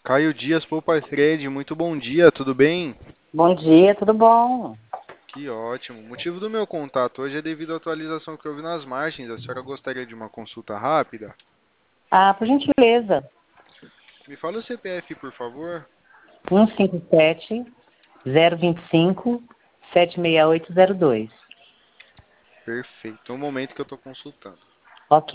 Caio Dias, Poupa Fred, muito bom dia, tudo bem? Bom dia, tudo bom? Que ótimo. O motivo do meu contato hoje é devido à atualização que houve nas margens. A senhora gostaria de uma consulta rápida? Ah, por gentileza, Me fala o CPF, por favor. 157-025-76802. Perfeito. Um momento que eu estou consultando. Ok.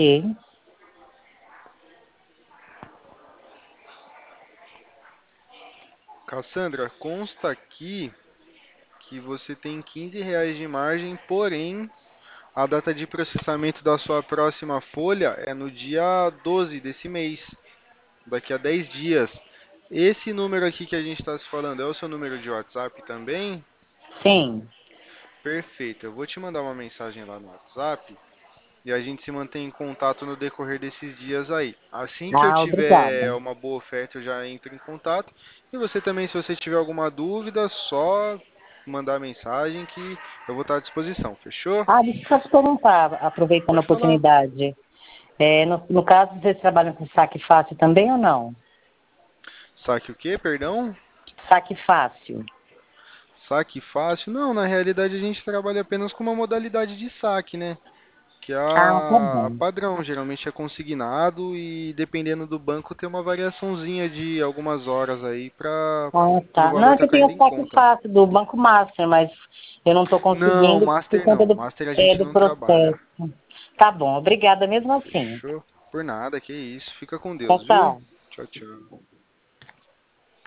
Cassandra, consta aqui que você tem R$ 15 de margem, porém a data de processamento da sua próxima folha é no dia 12 desse mês, daqui a 10 dias. Esse número aqui que a gente está se falando é o seu número de WhatsApp também? Sim. Perfeito. Eu vou te mandar uma mensagem lá no WhatsApp e a gente se mantém em contato no decorrer desses dias aí. Assim que eu Ah, tiver obrigada. uma boa oferta, eu já entro em contato. E você também, se você tiver alguma dúvida, só mandar mensagem que eu vou estar à disposição. Fechou? Ah, deixa eu só te perguntar, aproveitando a Pode falar. oportunidade. No caso, vocês trabalham com saque fácil também ou não? Saque o quê? Perdão? Saque fácil. Saque fácil? Não, na realidade a gente trabalha apenas com uma modalidade de saque, né? Que é Ah, tá a bom. padrão, geralmente é consignado e dependendo do banco tem uma variaçãozinha de algumas horas aí para Ah, o tá. Não, valor é que tá eu tenho caindo o em saque conta. fácil do Banco Master, mas eu não estou Não, conseguindo por Master conta não. do, Master a gente do não trabalha. processo. Tá bom, obrigada mesmo assim. Fechou? Por nada, que isso. Fica com Tchau, Deus, viu? tchau. Tchau, tchau.